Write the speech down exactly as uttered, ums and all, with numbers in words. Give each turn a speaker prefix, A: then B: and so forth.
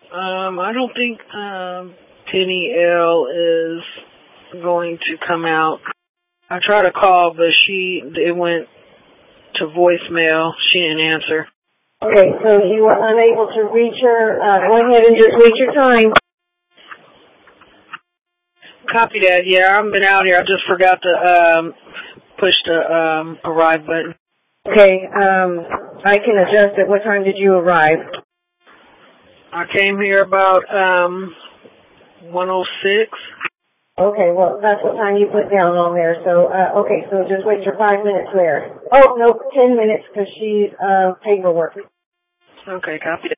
A: Um, I don't think um, Penny L is going to come out. I tried to call, but she it went to voicemail. She didn't answer.
B: Okay, so you were unable to reach her. Uh, go ahead and just wait your time.
A: Copy that. Yeah, I haven't been out here. I just forgot to um, push the um, arrive button.
B: Okay, um, I can adjust it. What time did you arrive?
A: I came here about um, one oh six.
B: Okay, well, that's what time you put down on there. So, uh, okay, so just wait your five minutes there. Oh, no, ten minutes because she's uh, paperwork.
A: Okay, copy that.